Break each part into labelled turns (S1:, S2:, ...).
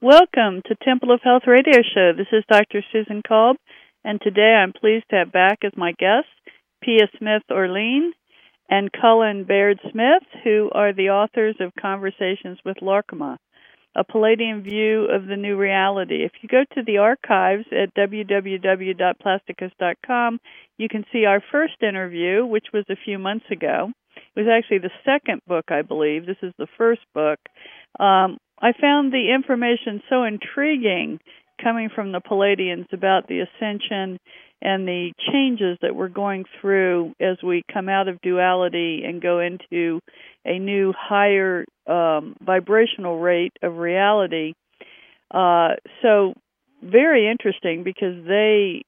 S1: Welcome to Temple of Health Radio Show. This is Dr. Susan Kolb, and today I'm pleased to have back as my guests Pia Smith-Orlean and Cullen Baird-Smith, who are the authors of Conversations with Larcma, a Palladian view of the new reality. If you go to the archives at www.plasticus.com, you can see our first interview, which was a few months ago. It was actually the second book, I believe. This is the first book. I found the information so intriguing coming from the Palladians about the ascension and the changes that we're going through as we come out of duality and go into a new higher vibrational rate of reality. So very interesting because they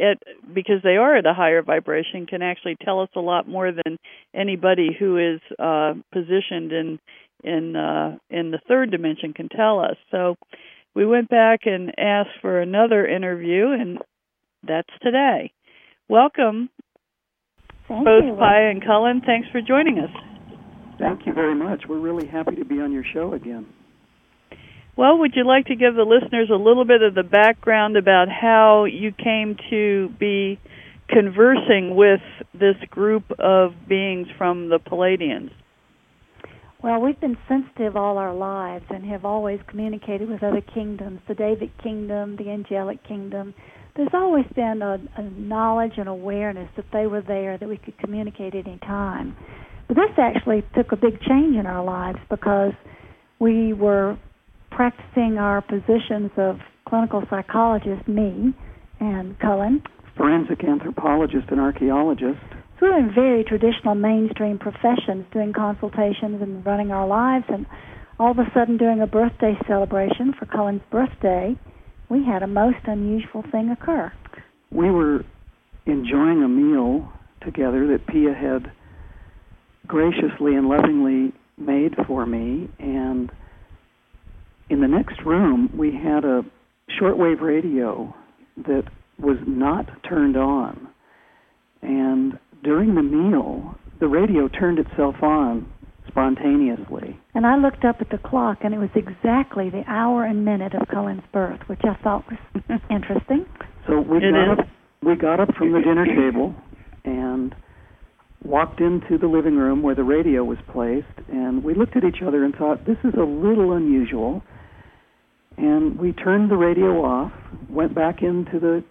S1: are at a higher vibration, can actually tell us a lot more than anybody who is positioned in the third dimension can tell us. So we went back and asked for another interview, and that's today. Welcome,
S2: Thank
S1: both
S2: you.
S1: Pia and Cullen. Thanks for joining us.
S3: Thank you very much. We're really happy to be on your show again.
S1: Well, would you like to give the listeners a little bit of the background about how you came to be conversing with this group of beings from the Palladians?
S2: Well, we've been sensitive all our lives and have always communicated with other kingdoms, the David Kingdom, the Angelic Kingdom. There's always been a knowledge and awareness that they were there, that we could communicate at any time. But this actually took a big change in our lives because we were practicing our positions of clinical psychologist, me, and Cullen.
S3: Forensic anthropologist and archaeologist.
S2: So we're in very traditional mainstream professions, doing consultations and running our lives, and all of a sudden doing a birthday celebration for Cullen's birthday, we had a most unusual thing occur.
S3: We were enjoying a meal together that Pia had graciously and lovingly made for me, and in the next room we had a shortwave radio that was not turned on, and during the meal the radio turned itself on spontaneously.
S2: And I looked up at the clock, and it was exactly the hour and minute of Cullen's birth, which I thought was interesting.
S3: So we got up from the dinner table and walked into the living room where the radio was placed, and we looked at each other and thought, this is a little unusual. And we turned the radio off, went back into the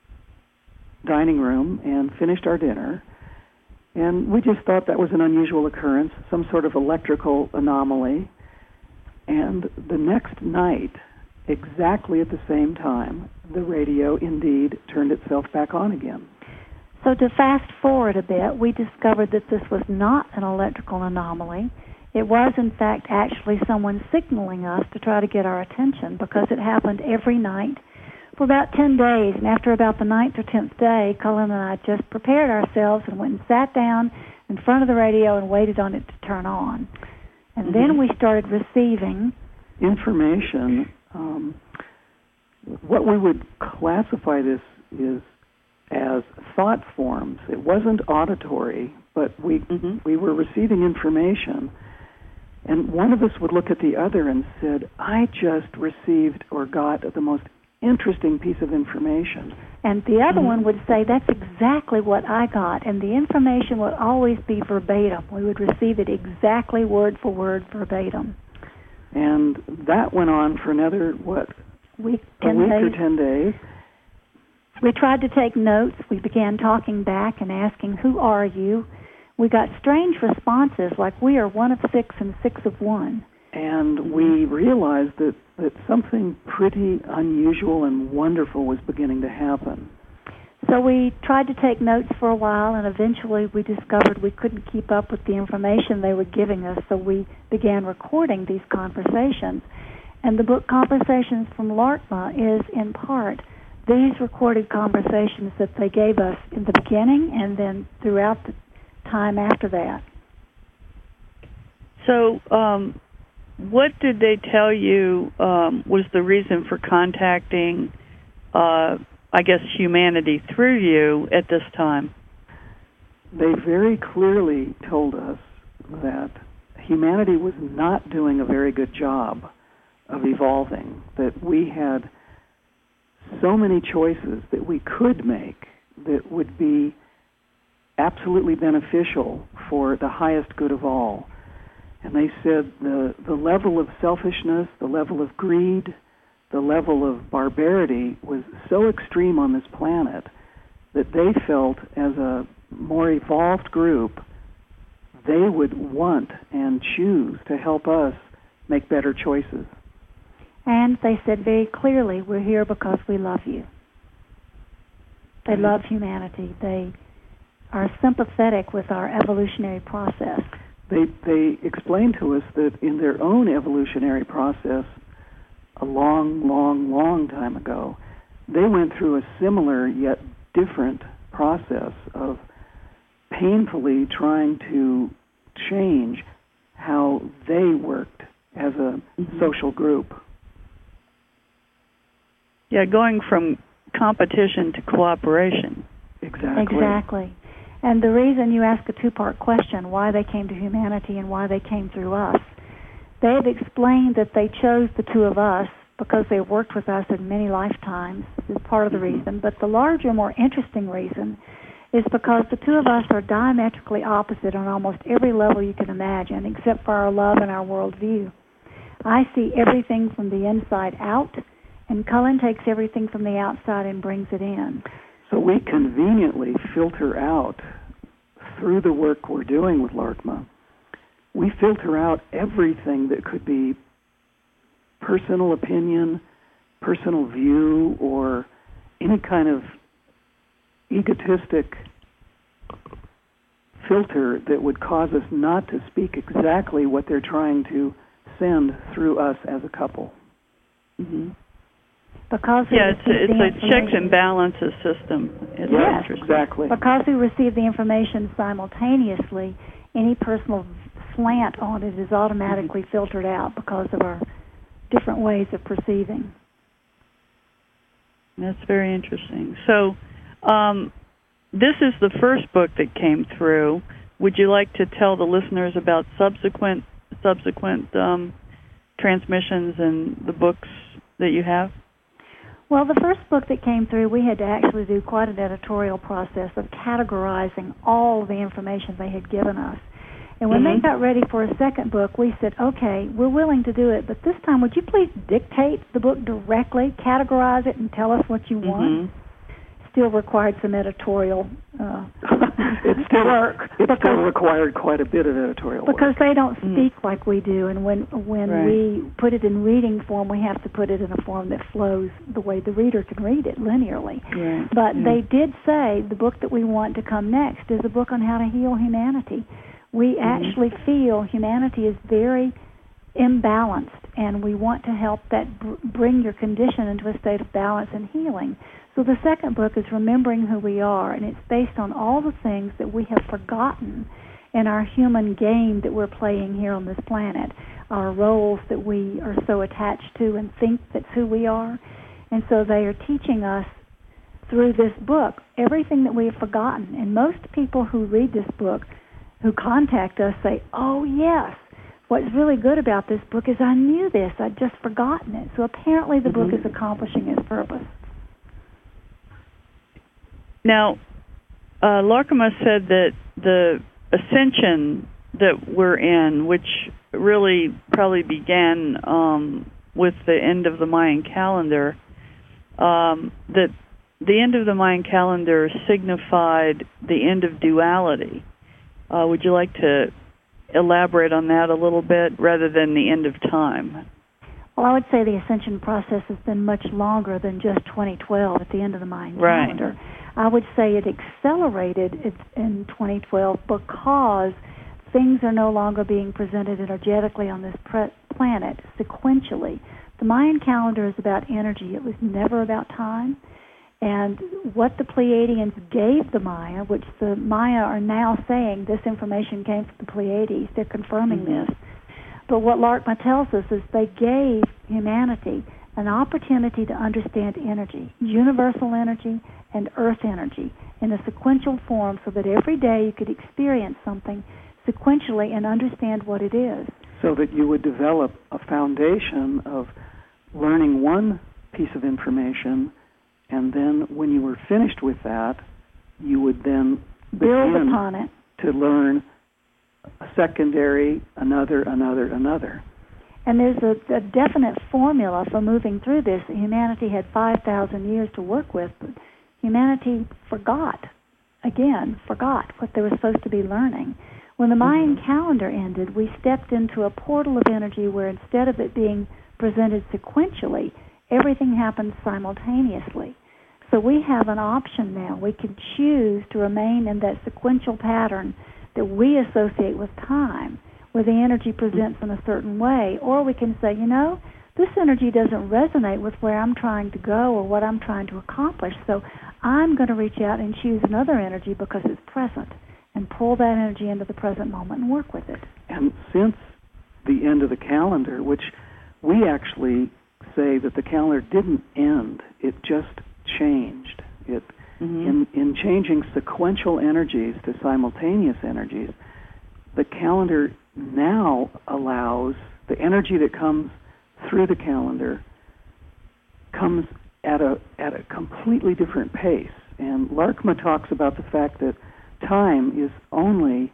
S3: dining room, and finished our dinner. And we just thought that was an unusual occurrence, some sort of electrical anomaly. And the next night, exactly at the same time, the radio indeed turned itself back on again.
S2: So to fast forward a bit, we discovered that this was not an electrical anomaly. It was, in fact, actually someone signaling us to try to get our attention, because it happened every night for about 10 days. And after about the 9th or 10th day, Cullen and I just prepared ourselves and went and sat down in front of the radio and waited on it to turn on. And then we started receiving
S3: information. What we would classify this is as thought forms. It wasn't auditory, but we were receiving information. And one of us would look at the other and said, I just received or got the most interesting piece of information.
S2: And the other one would say, that's exactly what I got. And the information would always be verbatim. We would receive it exactly word for word verbatim.
S3: And that went on for another,
S2: week
S3: or 10 days.
S2: We tried to take notes. We began talking back and asking, who are you? We got strange responses, like we are one of six and six of one.
S3: And we realized that something pretty unusual and wonderful was beginning to happen.
S2: So we tried to take notes for a while, and eventually we discovered we couldn't keep up with the information they were giving us, so we began recording these conversations. And the book Conversations from Larcma is, in part, these recorded conversations that they gave us in the beginning and then throughout the time after that.
S1: So what did they tell you was the reason for contacting, humanity through you at this time?
S3: They very clearly told us that humanity was not doing a very good job of evolving, that we had so many choices that we could make that would be absolutely beneficial for the highest good of all. And they said the level of selfishness, the level of greed, the level of barbarity was so extreme on this planet that they felt as a more evolved group, they would want and choose to help us make better choices.
S2: And they said very clearly, we're here because we love you. They love humanity. They are sympathetic with our evolutionary process.
S3: They explained to us that in their own evolutionary process, a long time ago, they went through a similar yet different process of painfully trying to change how they worked as a social group.
S1: Yeah, going from competition to cooperation.
S2: Exactly. And the reason you ask a two-part question, why they came to humanity and why they came through us, they've explained that they chose the two of us because they worked with us in many lifetimes is part of the reason. But the larger, more interesting reason is because the two of us are diametrically opposite on almost every level you can imagine, except for our love and our worldview. I see everything from the inside out, and Cullen takes everything from the outside and brings it in.
S3: So we conveniently filter out, through the work we're doing with LARCMA, we filter out everything that could be personal opinion, personal view, or any kind of egotistic filter that would cause us not to speak exactly what they're trying to send through us as a couple.
S1: Mm-hmm.
S2: Because
S1: it's a checks and balances system.
S3: Yes, exactly.
S2: Because we receive the information simultaneously, any personal slant on it is automatically filtered out because of our different ways of perceiving.
S1: That's very interesting. So, this is the first book that came through. Would you like to tell the listeners about subsequent transmissions and the books that you have?
S2: Well, the first book that came through, we had to actually do quite an editorial process of categorizing all the information they had given us. And when they got ready for a second book, we said, okay, we're willing to do it, but this time would you please dictate the book directly, categorize it, and tell us what you want? Still required some editorial work.
S3: It still required quite a bit of editorial work.
S2: Because they don't speak like we do, and when we put it in reading form, we have to put it in a form that flows the way the reader can read it linearly. But they did say the book that we want to come next is a book on how to heal humanity. We actually feel humanity is very imbalanced, and we want to help that bring your condition into a state of balance and healing. So the second book is Remembering Who We Are, and it's based on all the things that we have forgotten in our human game that we're playing here on this planet, our roles that we are so attached to and think that's who we are. And so they are teaching us through this book everything that we have forgotten. And most people who read this book, who contact us, say, oh, yes, what's really good about this book is I knew this, I'd just forgotten it. So apparently the book is accomplishing its purpose. Now,
S1: LARCMA said that the ascension that we're in, which really probably began with the end of the Mayan calendar, that the end of the Mayan calendar signified the end of duality. Would you like to elaborate on that a little bit rather than the end of time?
S2: Well, I would say the ascension process has been much longer than just 2012 at the end of the Mayan calendar. I would say it accelerated in 2012 because things are no longer being presented energetically on this planet sequentially. The Mayan calendar is about energy. It was never about time. And what the Pleiadians gave the Maya, which the Maya are now saying this information came from the Pleiades, they're confirming this. But what LARCMA tells us is they gave humanity an opportunity to understand energy, universal energy and earth energy, in a sequential form so that every day you could experience something sequentially and understand what it is.
S3: So that you would develop a foundation of learning one piece of information, and then when you were finished with that, you would then
S2: build upon it
S3: to learn a secondary, another.
S2: And there's a definite formula for moving through this. Humanity had 5,000 years to work with, but humanity forgot what they were supposed to be learning. When the Mayan calendar ended, we stepped into a portal of energy where instead of it being presented sequentially, everything happened simultaneously. So we have an option now. We can choose to remain in that sequential pattern that we associate with time, where the energy presents in a certain way, or we can say, this energy doesn't resonate with where I'm trying to go or what I'm trying to accomplish, so I'm going to reach out and choose another energy because it's present, and pull that energy into the present moment and work with it. And
S3: since the end of the calendar, which we actually say that the calendar didn't end, it just changed. It in changing sequential energies to simultaneous energies, the calendar now allows the energy that comes through the calendar comes at a completely different pace. And Larkma talks about the fact that time is only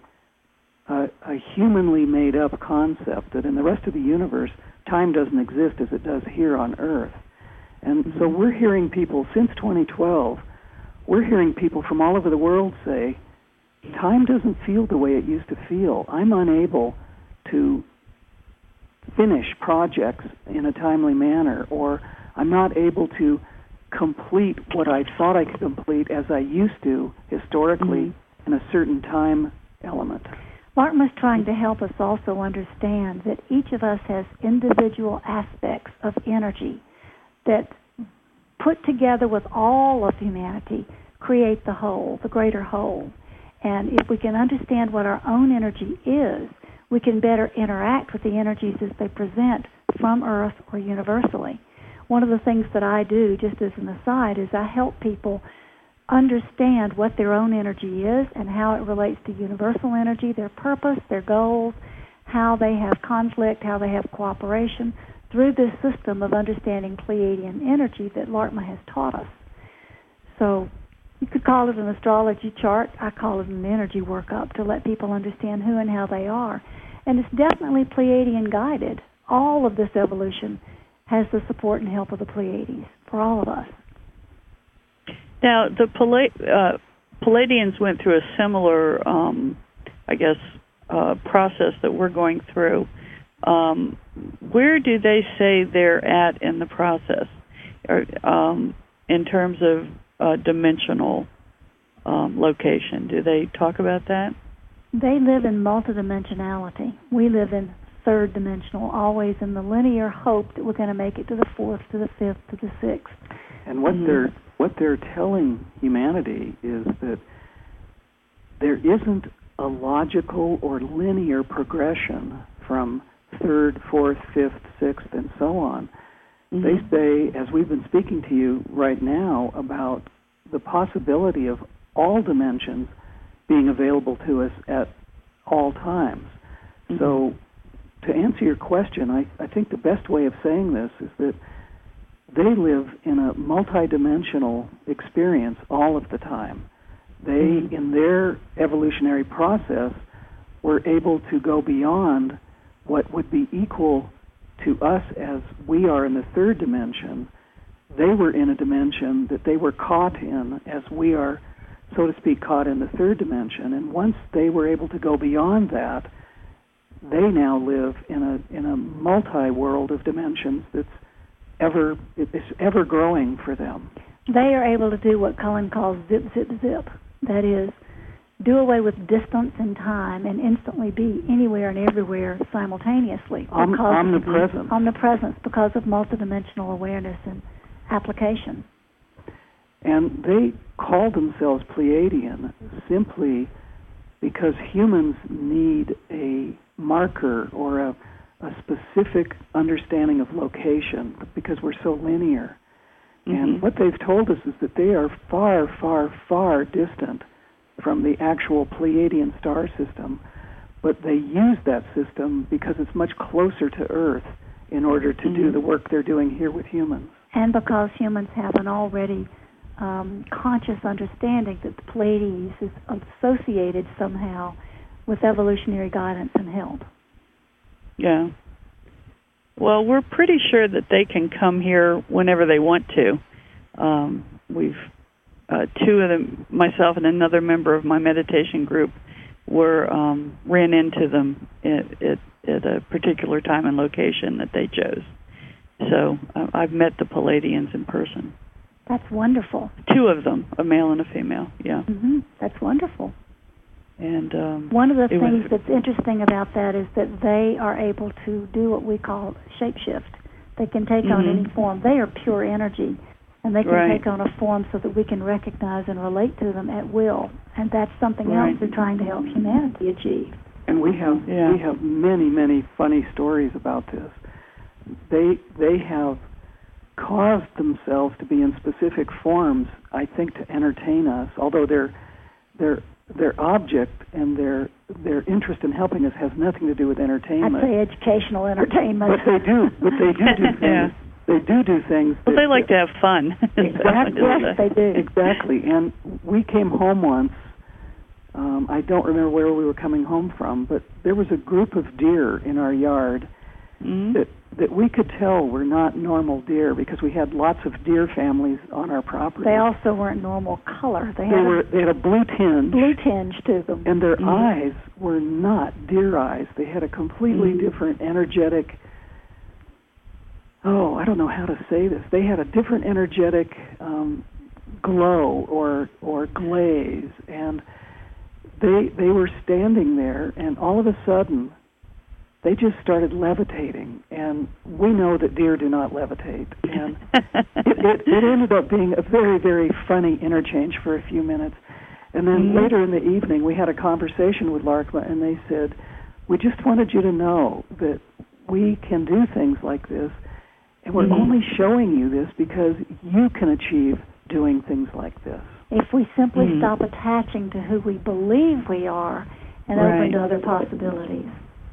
S3: a humanly made up concept, that in the rest of the universe, time doesn't exist as it does here on Earth. And so we're hearing people, since 2012, we're hearing people from all over the world say, time doesn't feel the way it used to feel. I'm unable to finish projects in a timely manner, or I'm not able to complete what I thought I could complete as I used to historically in a certain time element.
S2: Larkma's trying to help us also understand that each of us has individual aspects of energy that, put together with all of humanity, create the whole, the greater whole. And if we can understand what our own energy is, we can better interact with the energies as they present from Earth or universally. One of the things that I do, just as an aside, is I help people understand what their own energy is and how it relates to universal energy, their purpose, their goals, how they have conflict, how they have cooperation, through this system of understanding Pleiadian energy that Larkma has taught us. So you could call it an astrology chart. I call it an energy workup to let people understand who and how they are. And it's definitely Pleiadian guided. All of this evolution has the support and help of the Pleiades for all of us.
S1: Now, the Pleiadians went through a similar, process that we're going through. Where do they say they're at in the process, in terms of dimensional location? Do they talk about that?
S2: They live in multidimensionality. We live in third dimensional, always in the linear hope that we're going to make it to the fourth, to the fifth, to the sixth.
S3: And what they're telling humanity is that there isn't a logical or linear progression from third, fourth, fifth, sixth, and so on. They say, as we've been speaking to you right now, about the possibility of all dimensions being available to us at all times. So to answer your question, I think the best way of saying this is that they live in a multidimensional experience all of the time. They, in their evolutionary process, were able to go beyond what would be equal to us as we are in the third dimension. They were in a dimension that they were caught in as we are, so to speak, caught in the third dimension. And once they were able to go beyond that, they now live in a multi-world of dimensions that's ever growing for them.
S2: They are able to do what Cullen calls zip, zip, zip. That is, do away with distance and time and instantly be anywhere and everywhere simultaneously.
S3: Omnipresence.
S2: Omnipresence, because of multidimensional awareness and application.
S3: And they call themselves Pleiadian simply because humans need a marker or a specific understanding of location because we're so linear. And what they've told us is that they are far, far, far distant from the actual Pleiadian star system, but they use that system because it's much closer to Earth in order to do the work they're doing here with humans.
S2: And because humans have an already conscious understanding that the Pleiades is associated somehow with evolutionary guidance and help.
S1: Yeah. Well, we're pretty sure that they can come here whenever they want to. We've two of them, myself and another member of my meditation group, ran into them at a particular time and location that they chose. So I've met the Pleiadians in person.
S2: That's wonderful.
S1: Two of them, a male and a female. Yeah.
S2: Mm-hmm. That's wonderful.
S1: And
S2: one of the things that's interesting about that is that they are able to do what we call shapeshift. They can take on any form. They are pure energy, and they can take on a form so that we can recognize and relate to them at will. And that's something else they're trying to help humanity achieve.
S3: And we have many, many funny stories about this. They have caused themselves to be in specific forms, I think, to entertain us, although their object and their interest in helping us has nothing to do with entertainment.
S2: I'd say educational entertainment.
S3: But they do things.
S1: Yeah.
S3: They do things.
S1: Well, they like to have fun.
S3: Exactly.
S2: Yes, they do.
S3: Exactly. And we came home once. I don't remember where we were coming home from, but there was a group of deer in our yard that we could tell were not normal deer because we had lots of deer families on our property.
S2: They also weren't normal color. They
S3: had a blue
S2: tinge to them.
S3: And their eyes were not deer eyes. They had a completely different energetic, I don't know how to say this. They had a different energetic glow or glaze, and they were standing there, and all of a sudden they just started levitating, and we know that deer do not levitate. And it ended up being a very, very funny interchange for a few minutes. And then later in the evening, we had a conversation with Larkma, and they said, we just wanted you to know that we can do things like this, and we're only showing you this because you can achieve doing things like this.
S2: If we simply stop attaching to who we believe we are and open to other possibilities.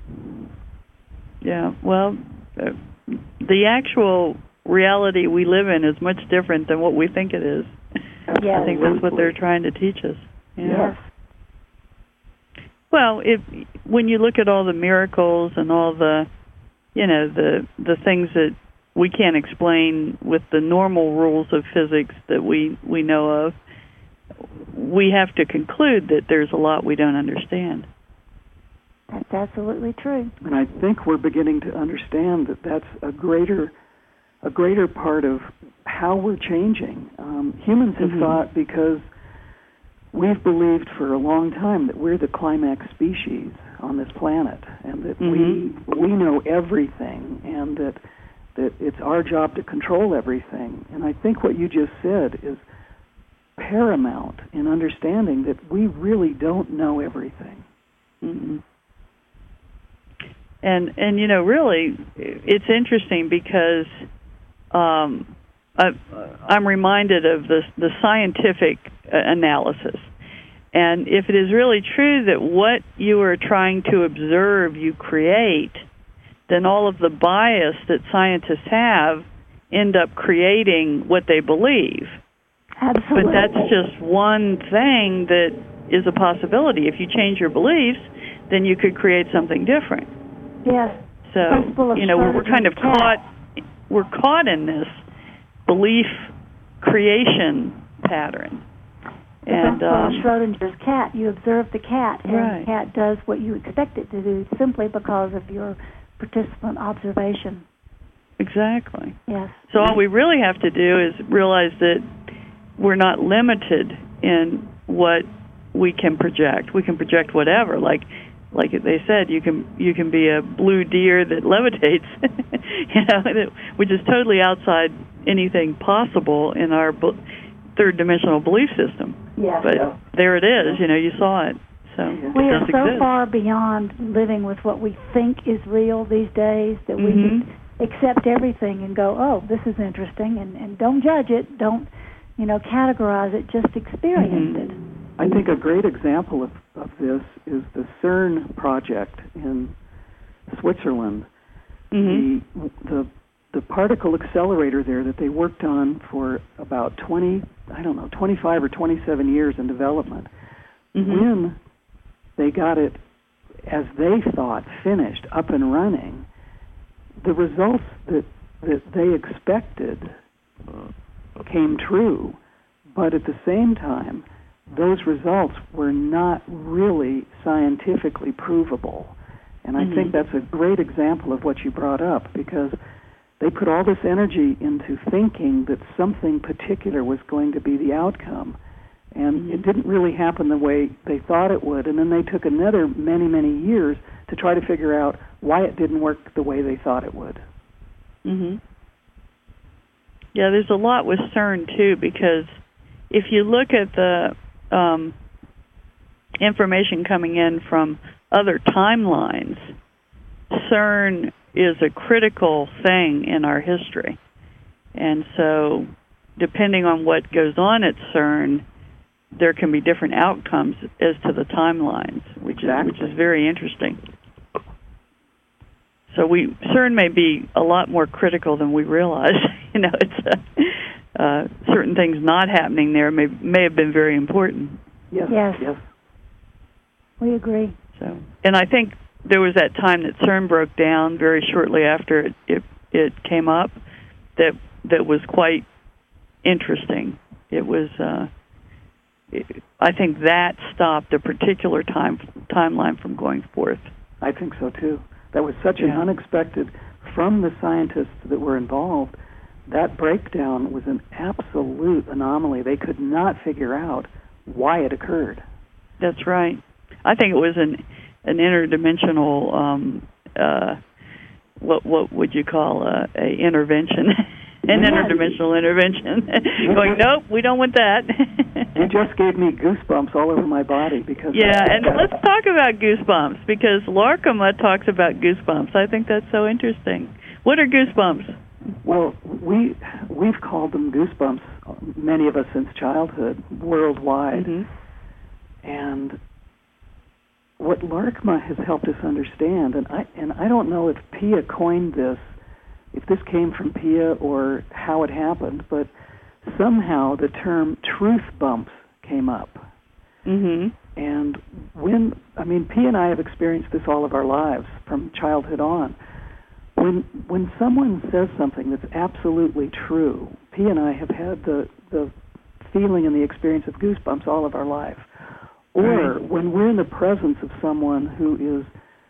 S1: Yeah, well, the actual reality we live in is much different than what we think it is.
S2: Yes.
S1: I think that's what they're trying to teach us.
S2: Yeah.
S1: Yes. Well, when you look at all the miracles and all the, the things that we can't explain with the normal rules of physics that we know of, we have to conclude that there's a lot we don't understand.
S2: That's absolutely true.
S3: And I think we're beginning to understand that that's a greater part of how we're changing. Humans have thought, because we've believed for a long time that we're the climax species on this planet, and that we know everything, and that it's our job to control everything. And I think what you just said is paramount in understanding that we really don't know everything.
S1: And really, it's interesting because I'm reminded of the scientific analysis. And if it is really true that what you are trying to observe you create, then all of the bias that scientists have end up creating what they believe.
S2: Absolutely.
S1: But that's just one thing that is a possibility. If you change your beliefs, then you could create something different.
S2: Yes.
S1: So, we're kind of caught in this belief creation pattern. And
S2: Schrodinger's cat, you observe the cat, and the cat does what you expect it to do simply because of your participant observation.
S1: Exactly.
S2: Yes.
S1: So all we really have to do is realize that we're not limited in what we can project. We can project whatever, like they said, you can be a blue deer that levitates, which is totally outside anything possible in our third dimensional belief system.
S2: Yes.
S1: But there it is. You saw it. So
S2: we are so far beyond living with what we think is real these days that we can accept everything and go, oh, this is interesting, and don't judge it, don't categorize it, just experience it.
S3: I think a great example of this is the CERN project in Switzerland, The particle accelerator there that they worked on for about 25 or 27 years in development, when they got it, as they thought, finished, up and running, the results that they expected came true, but at the same time, those results were not really scientifically provable. And I think that's a great example of what you brought up, because they put all this energy into thinking that something particular was going to be the outcome, and it didn't really happen the way they thought it would, and then they took another many, many years to try to figure out why it didn't work the way they thought it would.
S1: Yeah, there's a lot with CERN, too, because if you look at the information coming in from other timelines, CERN is a critical thing in our history. And so, depending on what goes on at CERN, there can be different outcomes as to the timelines, which is very interesting. So CERN may be a lot more critical than we realize. It's certain things not happening there may have been very important.
S3: Yes.
S2: We agree.
S1: So, and I think there was that time that CERN broke down very shortly after it came up. That was quite interesting. It was. I think that stopped a particular timeline from going forth.
S3: I think so too. That was such an unexpected, from the scientists that were involved, that breakdown was an absolute anomaly. They could not figure out why it occurred.
S1: That's right. I think it was an interdimensional, what would you call a intervention? Interdimensional intervention. Going, nope, we don't want that.
S3: You just gave me goosebumps all over my body because.
S1: Yeah, and let's talk about goosebumps, because Larkema talks about goosebumps. I think that's so interesting. What are goosebumps?
S3: Well, we've called them goosebumps, many of us since childhood, worldwide, and what Larkema has helped us understand, and I don't know if Pia coined this, if this came from Pia or how it happened, but somehow the term truth bumps came up. And Pia and I have experienced this all of our lives from childhood on. When someone says something that's absolutely true, Pia and I have had the feeling and the experience of goosebumps all of our life. Or when we're in the presence of someone who is,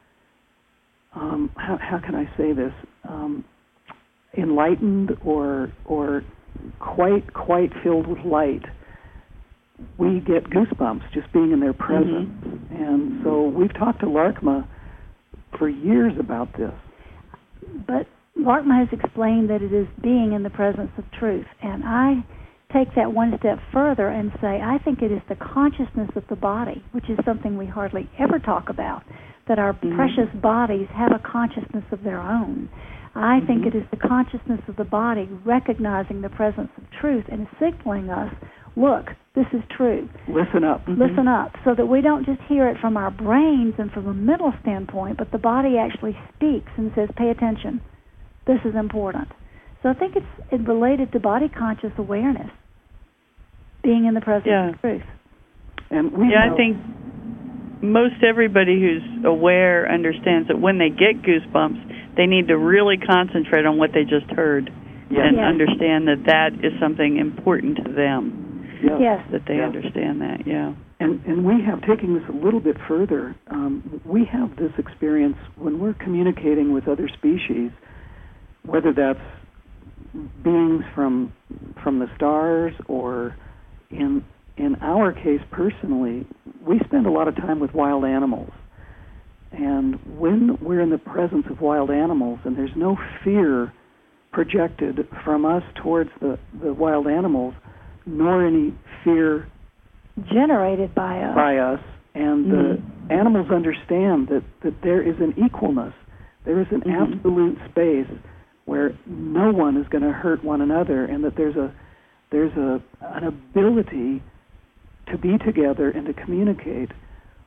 S3: how can I say this, enlightened or quite filled with light, we get goosebumps just being in their presence. And so we've talked to Larkema for years about this.
S2: But Larkema has explained that it is being in the presence of truth. And I take that one step further and say I think it is the consciousness of the body, which is something we hardly ever talk about, that our precious bodies have a consciousness of their own. I think it is the consciousness of the body recognizing the presence of truth and signaling us, look, this is true.
S3: Listen up.
S2: Listen up, so that we don't just hear it from our brains and from a mental standpoint, but the body actually speaks and says, pay attention. This is important. So I think it's related to body conscious awareness, being in the presence of truth.
S3: And
S1: I think most everybody who's aware understands that when they get goosebumps, they need to really concentrate on what they just heard and understand that is something important to them. That they understand that,
S3: And we have, taken this a little bit further, we have this experience when we're communicating with other species, whether that's beings from the stars or in our case personally, we spend a lot of time with wild animals. And when we're in the presence of wild animals and there's no fear projected from us towards the wild animals, nor any fear
S2: generated by us,
S3: and the animals understand that there is an equalness, there is an absolute space where no one is going to hurt one another, and that there's an ability to be together and to communicate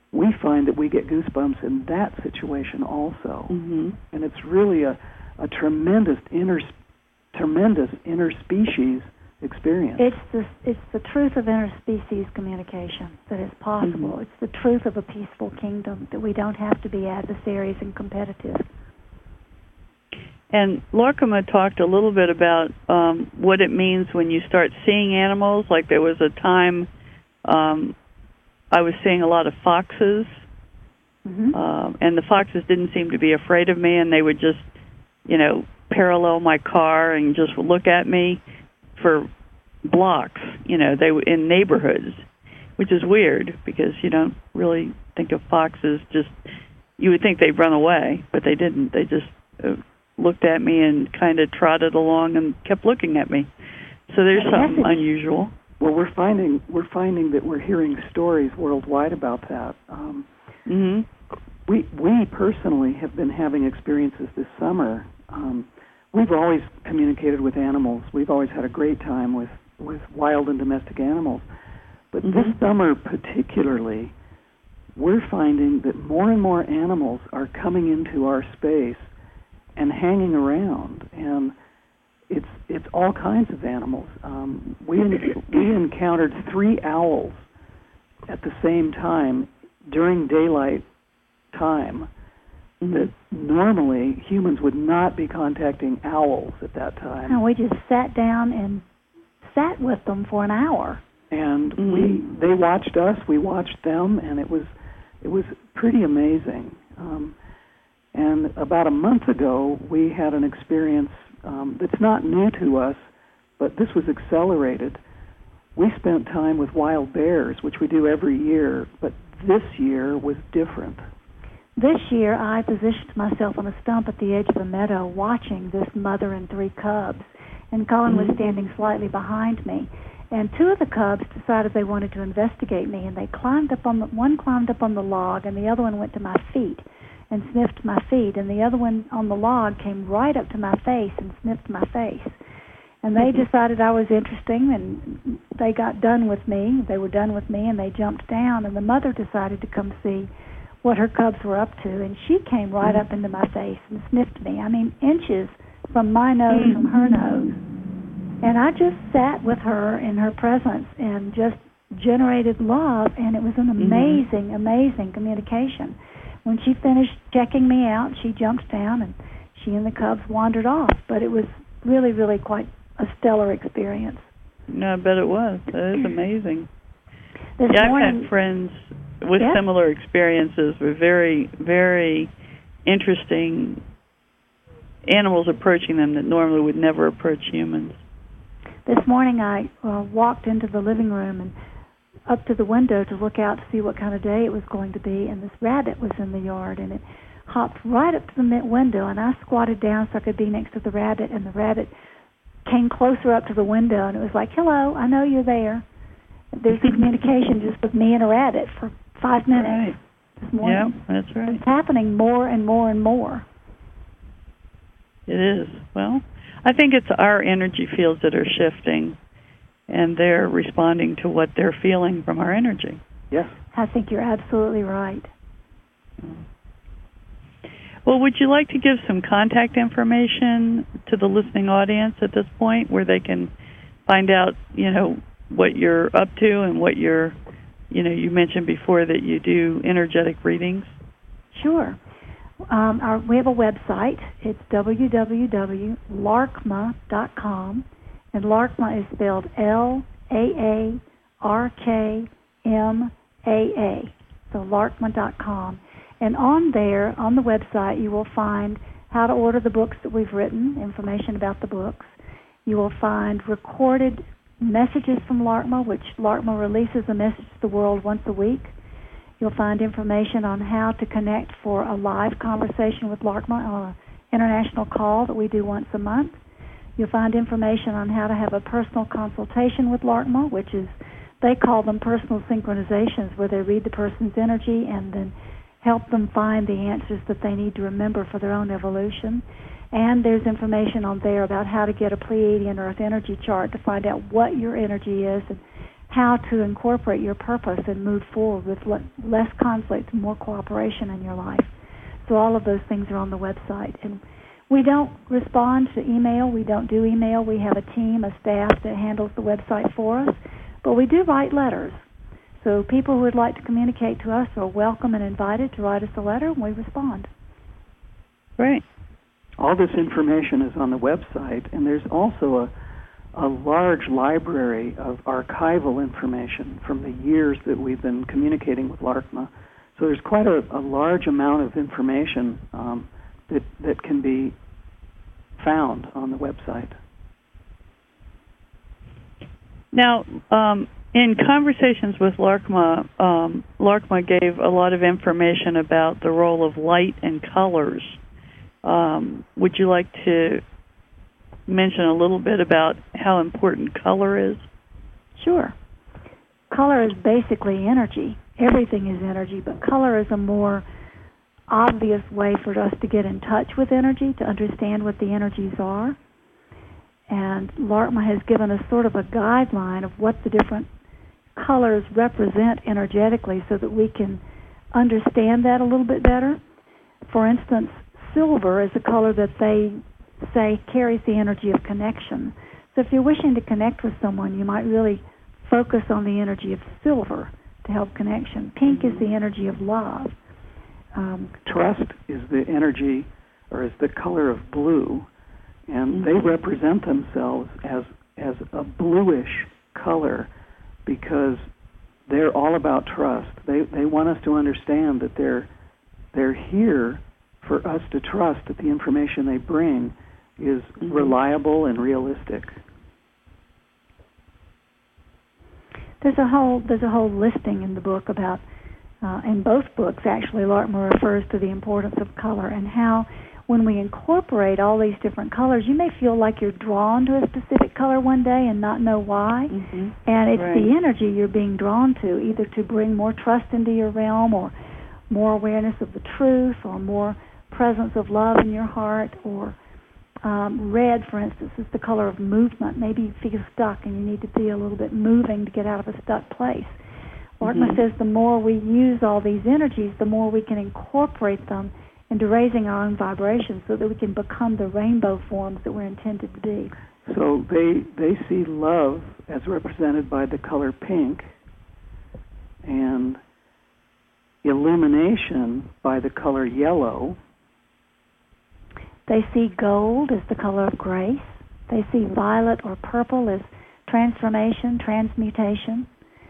S3: we find that we get goosebumps in that situation also.
S1: Mm-hmm.
S3: And it's really a tremendous interspecies experience.
S2: It's the truth of interspecies communication that is possible.
S1: Mm-hmm.
S2: It's the truth of a peaceful kingdom, that we don't have to be adversaries and competitive.
S1: And Larkma talked a little bit about what it means when you start seeing animals. Like there was a time I was seeing a lot of foxes,
S2: Mm-hmm.
S1: and the foxes didn't seem to be afraid of me, and they would just, parallel my car and just look at me for blocks. They were in neighborhoods, which is weird because you don't really think of foxes you would think they'd run away, but they didn't. They just looked at me and kind of trotted along and kept looking at me. So there's something unusual.
S3: Well, we're finding that we're hearing stories worldwide about that.
S1: Mm-hmm.
S3: We personally have been having experiences this summer. We've always communicated with animals. We've always had a great time with wild and domestic animals. But
S1: mm-hmm.
S3: this summer particularly, we're finding that more and more animals are coming into our space and hanging around. And it's all kinds of animals. We encountered 3 owls at the same time during daylight time. Mm-hmm. That normally humans would not be contacting owls at that time.
S2: And we just sat down and sat with them for an hour.
S3: And
S1: mm-hmm.
S3: they watched us, we watched them, and it was pretty amazing. And about a month ago, we had an experience that's not new to us, but this was accelerated. We spent time with wild bears, which we do every year, but this year was different.
S2: This year, I positioned myself on a stump at the edge of a meadow watching this mother and 3 cubs, and Colin
S1: mm-hmm.
S2: was standing slightly behind me. And 2 of the cubs decided they wanted to investigate me, and they one climbed up on the log, and the other one went to my feet and sniffed my feet, and the other one on the log came right up to my face and sniffed my face. And they decided I was interesting, and they got done with me. They were done with me, and they jumped down, and the mother decided to come see what her cubs were up to, and she came right up into my face and sniffed me. I mean, inches from my nose, from her nose. And I just sat with her in her presence and just generated love, and it was an amazing, amazing communication. When she finished checking me out, she jumped down, and she and the cubs wandered off. But it was really, really quite a stellar experience.
S1: No, I bet it was. That is amazing.
S2: I've
S1: had friends with similar experiences with very, very interesting animals approaching them that normally would never approach humans.
S2: This morning I walked into the living room and up to the window to look out to see what kind of day it was going to be, and this rabbit was in the yard, and it hopped right up to the window, and I squatted down so I could be next to the rabbit, and the rabbit came closer up to the window, and it was like, hello, I know you're there. There's a communication just with me and a rabbit for 5 minutes
S1: right.
S2: this morning.
S1: Yeah, that's right.
S2: It's happening more and more and more.
S1: It is. Well, I think it's our energy fields that are shifting, and they're responding to what they're feeling from our energy.
S3: Yes.
S2: I think you're absolutely right.
S1: Well, would you like to give some contact information to the listening audience at this point where they can find out, what you're up to and what you mentioned before that you do energetic readings?
S2: Sure. We have a website. It's www.larkma.com, and Larkma is spelled L-A-A-R-K-M-A-A, so larkma.com. And on there, on the website, you will find how to order the books that we've written, information about the books. You will find recorded messages from Larkma, which Larkma releases a message to the world once a week. You'll find information on how to connect for a live conversation with Larkma on an international call that we do once a month. You'll find information on how to have a personal consultation with Larkma, which is, they call them personal synchronizations, where they read the person's energy and then help them find the answers that they need to remember for their own evolution. And there's information on there about how to get a Pleiadian Earth energy chart to find out what your energy is and how to incorporate your purpose and move forward with less conflict and more cooperation in your life. So all of those things are on the website. And we don't respond to email. We don't do email. We have a team, a staff that handles the website for us. But we do write letters. So people who would like to communicate to us are welcome and invited to write us a letter, and we respond.
S1: Great.
S3: All this information is on the website, and there's also a large library of archival information from the years that we've been communicating with LARCMA. So there's quite a large amount of information that can be found on the website.
S1: Now, in conversations with LARCMA, LARCMA gave a lot of information about the role of light and colors. Would you like to mention a little bit about how important color is?
S2: Sure. Color is basically energy. Everything is energy, but color is a more obvious way for us to get in touch with energy, to understand what the energies are. And LARCMA has given us sort of a guideline of what the different colors represent energetically so that we can understand that a little bit better. For instance, silver is a color that they say carries the energy of connection. So if you're wishing to connect with someone, you might really focus on the energy of silver to help connection. Pink is the energy of love.
S3: Trust is the energy, or is the color of blue, and they represent themselves as a bluish color because they're all about trust. They want us to understand that they're here for us to trust that the information they bring is reliable and realistic.
S2: There's a whole listing in the book about, in both books actually, LARCMA refers to the importance of color and how when we incorporate all these different colors, you may feel like you're drawn to a specific color one day and not know why. And it's the energy you're being drawn to, either to bring more trust into your realm or more awareness of the truth or more presence of love in your heart. Or red, for instance, is the color of movement. Maybe you feel stuck and you need to be a little bit moving to get out of a stuck place. LARCMA says the more we use all these energies, the more we can incorporate them into raising our own vibrations so that we can become the rainbow forms that we're intended to be.
S3: So they see love as represented by the color pink and illumination by the color yellow.
S2: They see gold as the color of grace. They see violet or purple as transformation, transmutation.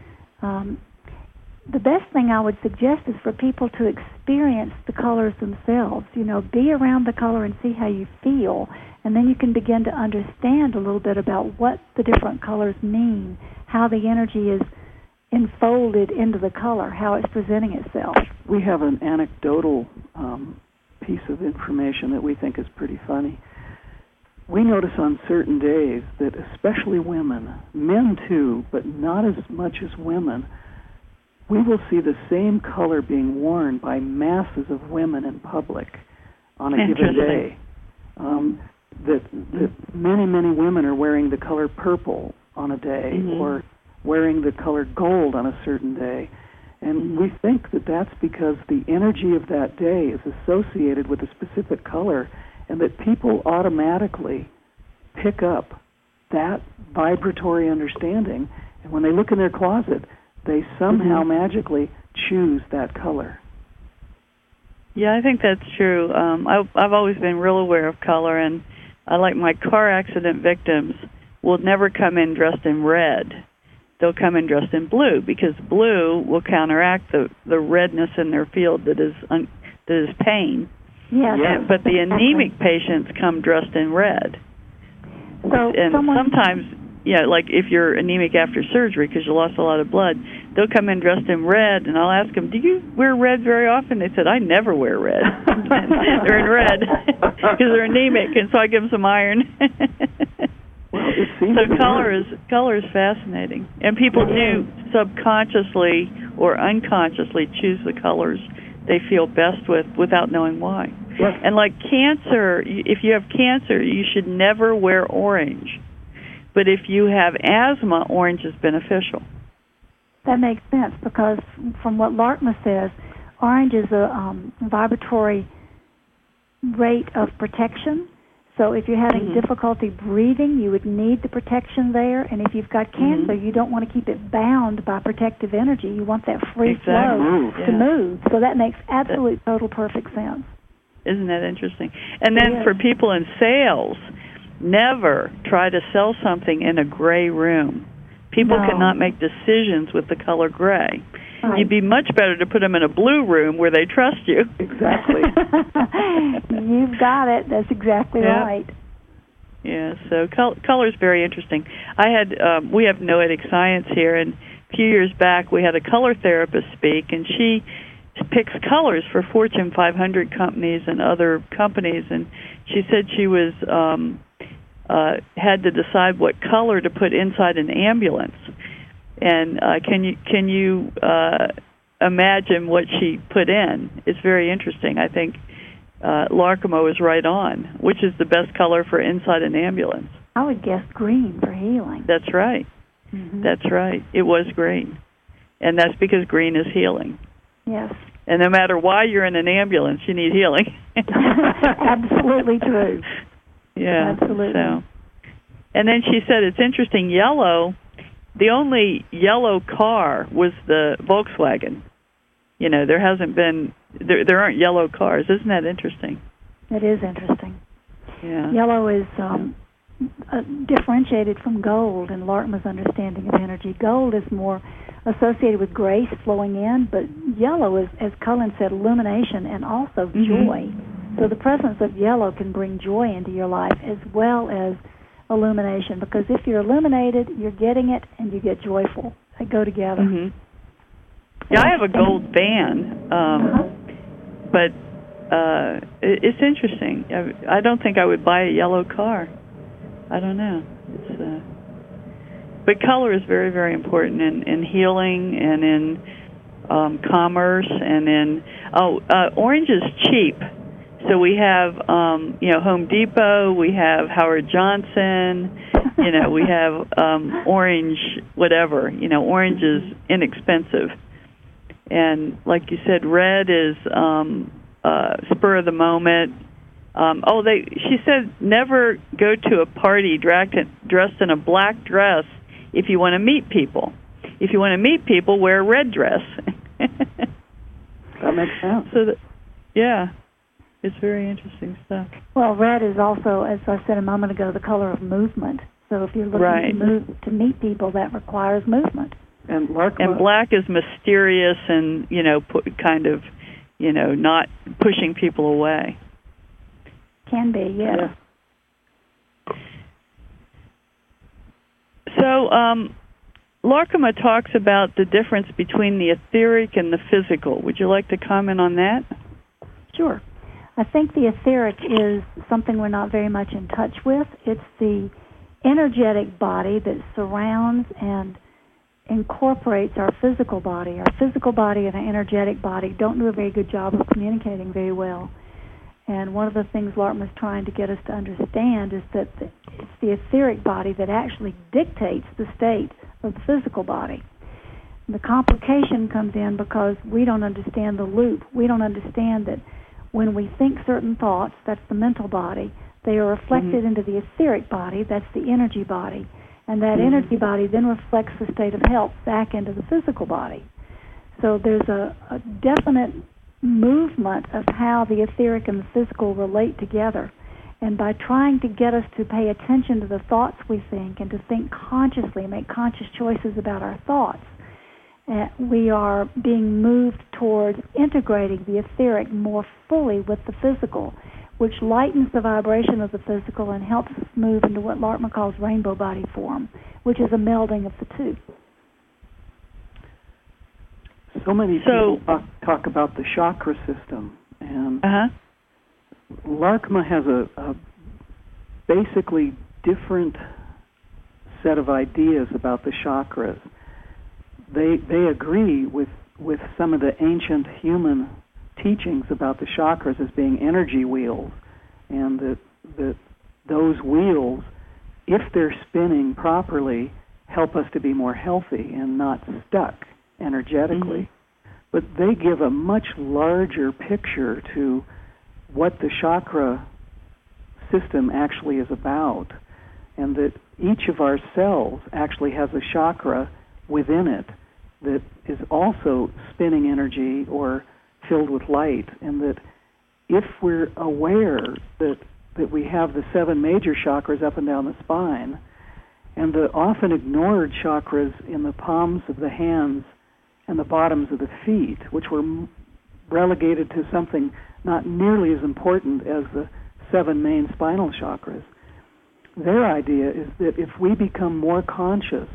S2: The best thing I would suggest is for people to experience the colors themselves. You know, be around the color and see how you feel, and then you can begin to understand a little bit about what the different colors mean, how the energy is enfolded into the color, how it's presenting itself.
S3: We have an anecdotal piece of information that we think is pretty funny. We notice on certain days that especially women, men too, but not as much as women, we will see the same color being worn by masses of women in public on a given day. That many, many women are wearing the color purple on a day or wearing the color gold on a certain day. And we think that that's because the energy of that day is associated with a specific color and that people automatically pick up that vibratory understanding. And when they look in their closet, they somehow magically choose that color.
S1: Yeah, I think that's true. I've always been real aware of color, and I like my car accident victims will never come in dressed in red. They'll come in dressed in blue because blue will counteract the redness in their field that is pain.
S2: Yes.
S1: But the anemic patients come dressed in red.
S2: So
S1: and sometimes, like if you're anemic after surgery because you lost a lot of blood, they'll come in dressed in red, and I'll ask them, do you wear red very often? They said, I never wear red. They're in red because they're anemic, and so I give them some iron.
S3: Well, it seems
S1: so color is fascinating, and people do subconsciously or unconsciously choose the colors they feel best with without knowing why.
S3: Yes.
S1: And like cancer, if you have cancer, you should never wear orange. But if you have asthma, orange is beneficial.
S2: That makes sense because from what Larkma says, orange is a vibratory rate of protection. So if you're having difficulty breathing, you would need the protection there. And if you've got cancer, you don't want to keep it bound by protective energy. You want that free flow to move. So that makes absolute, total, perfect sense.
S1: Isn't that interesting? And then for people in sales, never try to sell something in a gray room. People cannot make decisions with the color gray. Right. You'd be much better to put them in a blue room where they trust you.
S3: Exactly.
S2: You've got it. That's exactly right.
S1: Yeah, so color is very interesting. We have Noetic Science here, and a few years back we had a color therapist speak, and she picks colors for Fortune 500 companies and other companies, and she said she was had to decide what color to put inside an ambulance. And can you imagine what she put in? It's very interesting. I think Larkma was right on. Which is the best color for inside an ambulance?
S2: I would guess green for healing.
S1: That's right. That's right. It was green. And that's because green is healing.
S2: Yes.
S1: And no matter why you're in an ambulance, you need healing.
S2: Absolutely true.
S1: Yeah.
S2: Absolutely.
S1: So. And then she said it's interesting, yellow, the only yellow car was the Volkswagen. You know, there aren't yellow cars. Isn't that interesting?
S2: It is interesting.
S1: Yeah.
S2: Yellow is differentiated from gold in Larkma's understanding of energy. Gold is more associated with grace flowing in, but yellow is, as Cullen said, illumination and also joy. So the presence of yellow can bring joy into your life as well as illumination, because if you're illuminated, you're getting it and you get joyful. They go together.
S1: Yeah, I have a gold band, but it's interesting. I don't think I would buy a yellow car. I don't know. But color is very, very important in healing and in commerce and in orange is cheap. So we have Home Depot, we have Howard Johnson, we have orange whatever. Orange is inexpensive. And like you said, red is spur of the moment. She said never go to a party dressed in a black dress if you want to meet people. If you want to meet people, wear a red dress.
S3: That makes sense.
S1: It's very interesting stuff.
S2: Well, red is also, as I said a moment ago, the color of movement. So if you're looking to meet people, that requires movement.
S1: And black is mysterious and, not pushing people away.
S2: Can be, yes.
S1: Yeah. So, Larkma talks about the difference between the etheric and the physical. Would you like to comment on that?
S2: Sure. I think the etheric is something we're not very much in touch with. It's the energetic body that surrounds and incorporates our physical body. Our physical body and our energetic body don't do a very good job of communicating very well. And one of the things Larkma's trying to get us to understand is that it's the etheric body that actually dictates the state of the physical body. And the complication comes in because we don't understand the loop. We don't understand that when we think certain thoughts, that's the mental body, they are reflected into the etheric body, that's the energy body. And that energy body then reflects the state of health back into the physical body. So there's a definite movement of how the etheric and the physical relate together. And by trying to get us to pay attention to the thoughts we think and to think consciously, make conscious choices about our thoughts, we are being moved towards integrating the etheric more fully with the physical, which lightens the vibration of the physical and helps us move into what Larkma calls rainbow body form, which is a melding of the two.
S3: So many people talk about the chakra system, and Larkma has a basically different set of ideas about the chakras. They agree with some of the ancient human teachings about the chakras as being energy wheels, and that those wheels, if they're spinning properly, help us to be more healthy and not stuck. energetically, but they give a much larger picture to what the chakra system actually is about, and that each of our cells actually has a chakra within it that is also spinning energy or filled with light, and that if we're aware that we have the 7 major chakras up and down the spine, and the often ignored chakras in the palms of the hands and the bottoms of the feet, which were relegated to something not nearly as important as the 7 main spinal chakras. Their idea is that if we become more conscious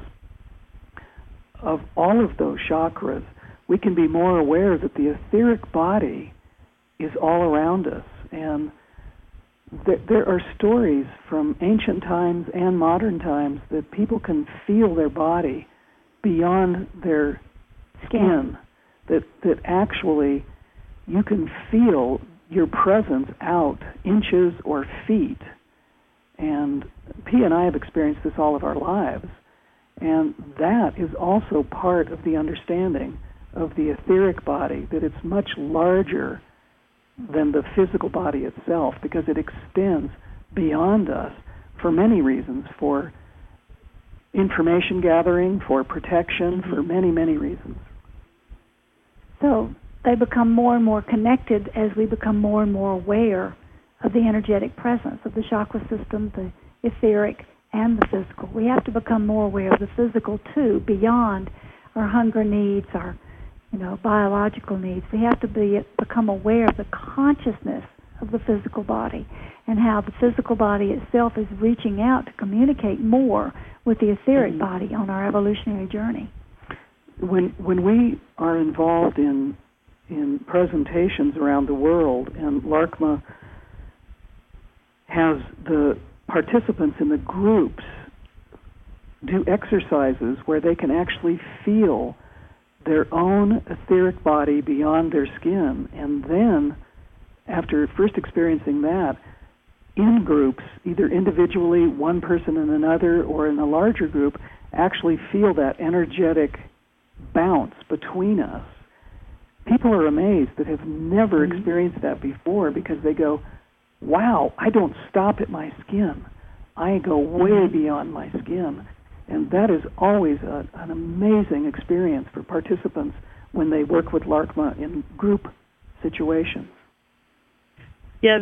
S3: of all of those chakras, we can be more aware that the etheric body is all around us. And there are stories from ancient times and modern times that people can feel their body beyond their skin, that actually you can feel your presence out inches or feet. And P and I have experienced this all of our lives. And that is also part of the understanding of the etheric body, that it's much larger than the physical body itself, because it extends beyond us for many reasons, for information gathering, for protection, for many, many reasons.
S2: So they become more and more connected as we become more and more aware of the energetic presence of the chakra system, the etheric, and the physical. We have to become more aware of the physical, too, beyond our hunger needs, our biological needs. We have to become aware of the consciousness of the physical body and how the physical body itself is reaching out to communicate more with the etheric body on our evolutionary journey.
S3: When we are involved in presentations around the world, and LARCMA has the participants in the groups do exercises where they can actually feel their own etheric body beyond their skin, and then after first experiencing that, in groups, either individually, one person and another, or in a larger group, actually feel that energetic bounce between us. People are amazed that have never experienced that before, because they go, wow, I don't stop at my skin. I go way beyond my skin. And that is always an amazing experience for participants when they work with LARCMA in group situations.
S1: Yeah,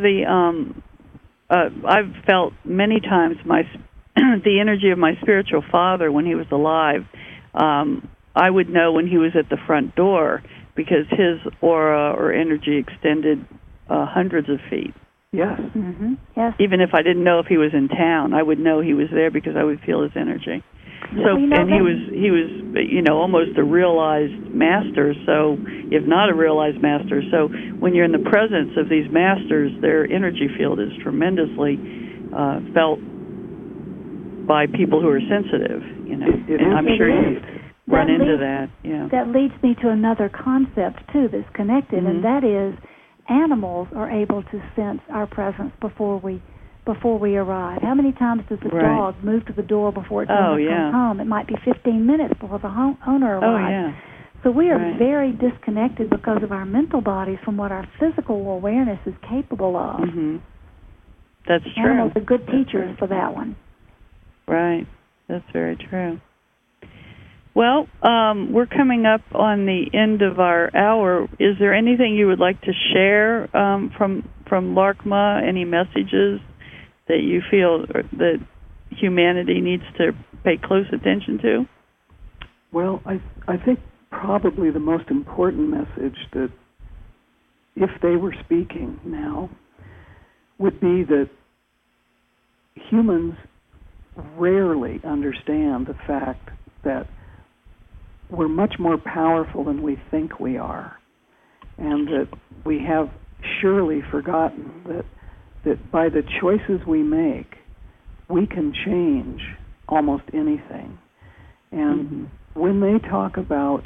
S1: I've felt many times the energy of my spiritual father when he was alive. I would know when he was at the front door because his aura or energy extended hundreds of feet.
S3: Yes.
S2: Mm-hmm. Yes.
S1: Even if I didn't know if he was in town, I would know he was there because I would feel his energy. So, and he was, almost a realized master. So, if not a realized master, so when you're in the presence of these masters, their energy field is tremendously felt by people who are sensitive. And I'm sure you've run into that. Yeah.
S2: That leads me to another concept too that's connected, and that is animals are able to sense our presence before we arrive. How many times does the dog move to the door before its owner comes home? It might be 15 minutes before the owner arrives.
S1: Oh, yeah.
S2: So we are very disconnected because of our mental bodies from what our physical awareness is capable of.
S1: Mm-hmm. That's true.
S2: Animals are good teachers for that one.
S1: Right. That's very true. Well, we're coming up on the end of our hour. Is there anything you would like to share from LARCMA? Any messages that you feel that humanity needs to pay close attention to?
S3: Well, I think probably the most important message that, if they were speaking now, would be that humans rarely understand the fact that we're much more powerful than we think we are, and that we have surely forgotten that by the choices we make, we can change almost anything. And when they talk about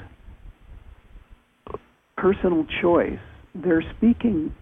S3: personal choice, they're speaking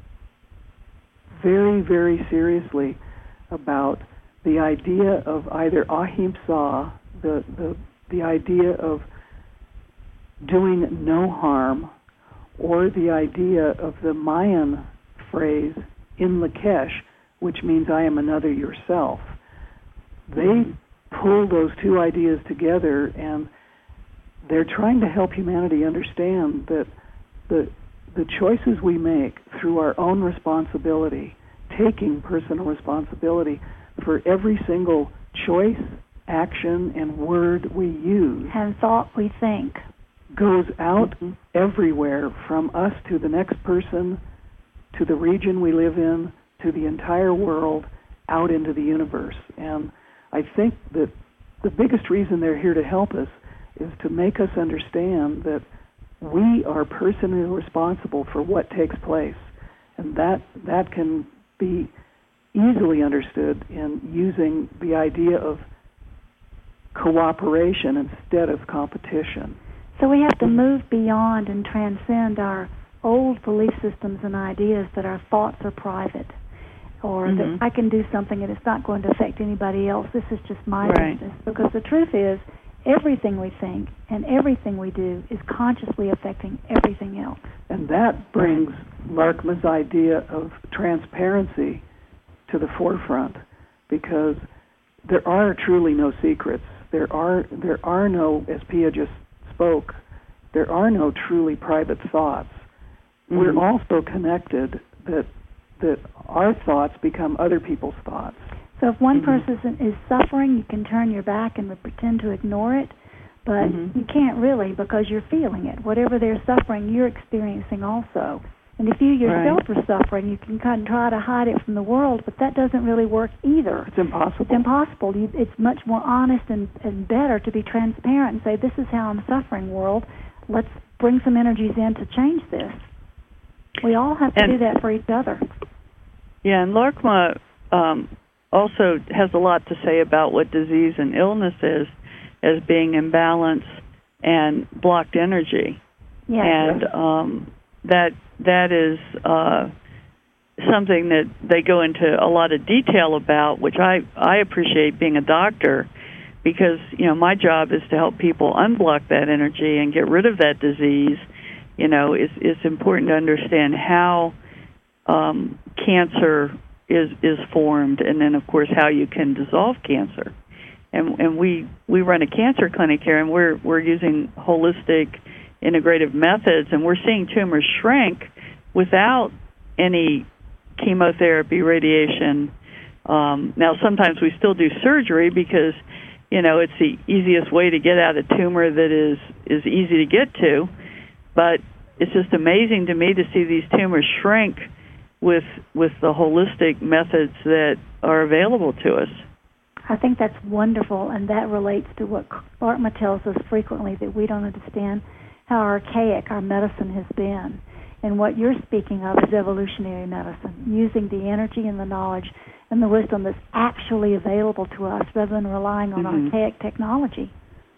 S3: very, very seriously about the idea of either ahimsa, the idea of doing no harm, or the idea of the Mayan phrase, in Lakesh, which means I am another yourself. They pull those two ideas together, and they're trying to help humanity understand that the choices we make through our own responsibility, taking personal responsibility for every single choice, action, and word we use,
S2: and thought we think,
S3: goes out everywhere, from us to the next person, to the region we live in, to the entire world, out into the universe. And I think that the biggest reason they're here to help us is to make us understand that we are personally responsible for what takes place, and that can be easily understood in using the idea of cooperation instead of competition.
S2: So we have to move beyond and transcend our old belief systems and ideas that our thoughts are private, or that I can do something and it's not going to affect anybody else. This is just my business. Because the truth is, everything we think and everything we do is consciously affecting everything else.
S3: And that brings Larkma's idea of transparency to the forefront, because there are truly no secrets. There are no, as Pia just spoke, there are no truly private thoughts. We're all so connected that our thoughts become other people's thoughts. So if one person is suffering, you can turn your back and pretend to ignore it, but you can't really, because you're feeling it. Whatever they're suffering, you're experiencing also. And if you yourself are suffering, you can kind of try to hide it from the world, but that doesn't really work either. It's impossible. It's impossible. It's much more honest and better to be transparent and say, this is how I'm suffering, world. Let's bring some energies in to change this. We all have to do that for each other.
S1: Yeah, and Larkma also has a lot to say about what disease and illness is, as being imbalance and blocked energy. Yes. And that is something that they go into a lot of detail about, which I appreciate, being a doctor, because my job is to help people unblock that energy and get rid of that disease. It's important to understand how cancer is formed, and then of course how you can dissolve cancer. And we run a cancer clinic here, and we're using holistic integrative methods, and we're seeing tumors shrink without any chemotherapy, radiation. Now sometimes we still do surgery because it's the easiest way to get out a tumor that is easy to get to, but it's just amazing to me to see these tumors shrink with the holistic methods that are available to us.
S2: I think that's wonderful, and that relates to what Larkma tells us frequently, that we don't understand how archaic our medicine has been. And what you're speaking of is evolutionary medicine, using the energy and the knowledge and the wisdom that's actually available to us rather than relying on archaic technology.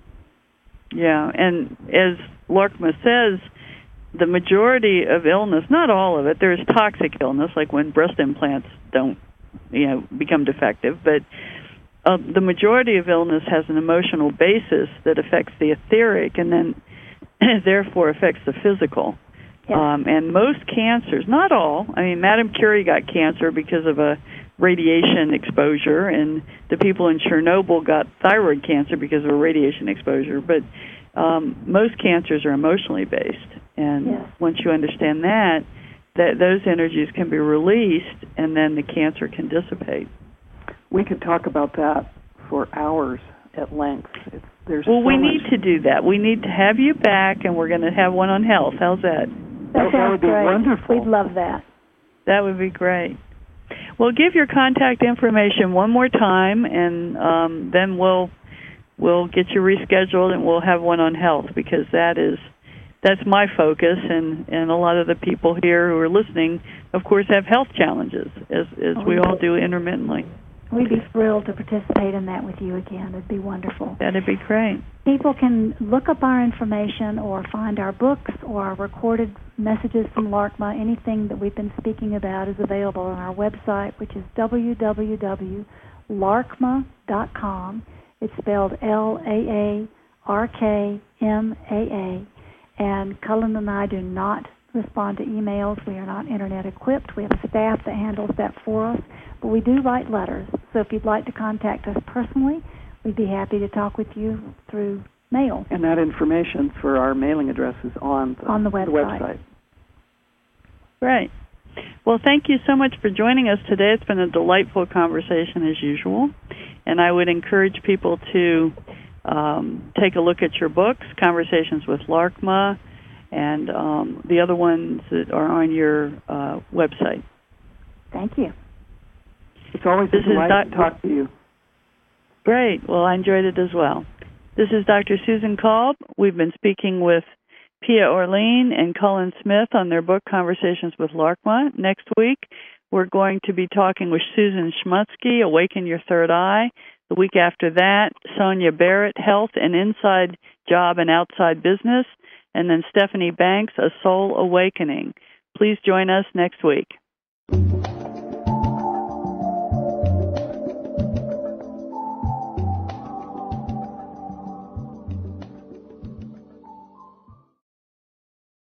S1: Yeah, and as Larkma says, the majority of illness, not all of it, there's toxic illness, like when breast implants don't, become defective, but the majority of illness has an emotional basis that affects the etheric and then therefore affects the physical. Yes. And most cancers, not all, Madame Curie got cancer because of a radiation exposure, and the people in Chernobyl got thyroid cancer because of a radiation exposure, but most cancers are emotionally based. And once you understand that those energies can be released, and then the cancer can dissipate. We could talk about that for hours at length. We need to do that. We need to have you back, and we're going to have one on health. How's that?
S2: That would be
S1: great.
S2: Wonderful. We'd love that.
S1: That would be great. Well, give your contact information one more time, and then we'll get you rescheduled, and we'll have one on health, because that's my focus, and a lot of the people here who are listening, of course, have health challenges, as we all do intermittently.
S2: We'd be thrilled to participate in that with you again. It'd be wonderful.
S1: That'd be great.
S2: People can look up our information or find our books or our recorded messages from Larkma. Anything that we've been speaking about is available on our website, which is www.larkma.com. It's spelled LAARKMAA. And Cullen and I do not respond to emails. We are not internet equipped. We have a staff that handles that for us, but we do write letters. So if you'd like to contact us personally, we'd be happy to talk with you through mail.
S3: And that information for our mailing address is on the website.
S1: Great. Well, thank you so much for joining us today. It's been a delightful conversation as usual, and I would encourage people to take a look at your books, Conversations with Larkma, and the other ones that are on your website.
S2: Thank you.
S3: It's always a delight to talk to you.
S1: Great. Well, I enjoyed it as well. This is Dr. Susan Kolb. We've been speaking with Pia Orlean and Cullen Smith on their book, Conversations with Larkma. Next week, we're going to be talking with Susan Schmutzky, Awaken Your Third Eye. The week after that, Sonia Barrett, Health and Inside Job and Outside Business. And then Stephanie Banks, A Soul Awakening. Please join us next week.